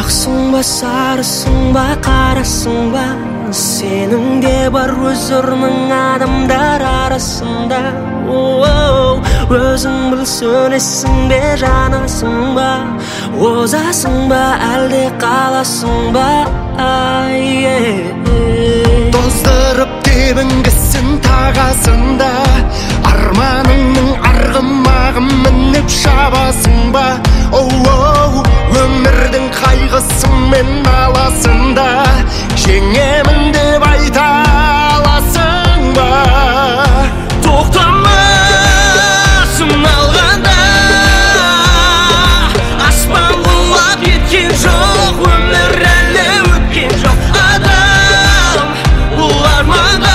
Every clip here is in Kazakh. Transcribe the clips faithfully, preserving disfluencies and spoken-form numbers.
ақсың ба, сарысың ба, қарасың ба, сенің де бар өз орның адамдар арасында. Өзің біл, сөнесің бе, жанасың ба, озасың ба, әлде қаласың ба? Тоздырып тебінгісін тағасында, арманыңның арғымағын мініп шабасың ба? Оу-оу, өмірдің қайғысымен аласында, жеңемін деп айта аласың ба? Тоқтамасын алғанда, аспан құлап кеткен жоқ, өмір әлі өткен жоқ. Адам бұл арманда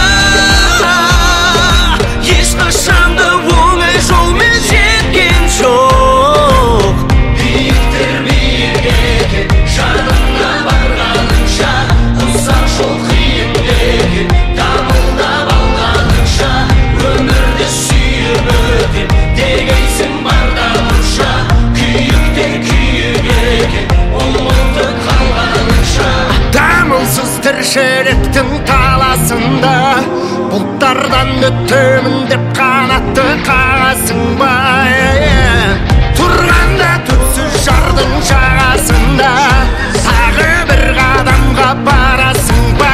ешқашан да оңай жолмен жеткен жоқ. Биіктер биік екен, жанына барғаныңша, ұзақ жол қиын екен, дамылдап алғаныңша, өмірді сүйіп өтем дегейсің барда мұрша. Күйіктер күйік екен, ұмытып қалғаныңша, дамылсыз тіршіліктің таласында, бұлттардан өтемін деп қанатты қағасың ба? Тұрғанда түпсіз жардың жағасында, тағы бір қадамға барасың ба?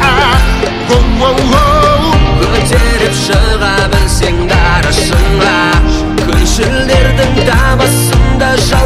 Көтеріп шыға білсең дара шыңға, күншілдердің табасында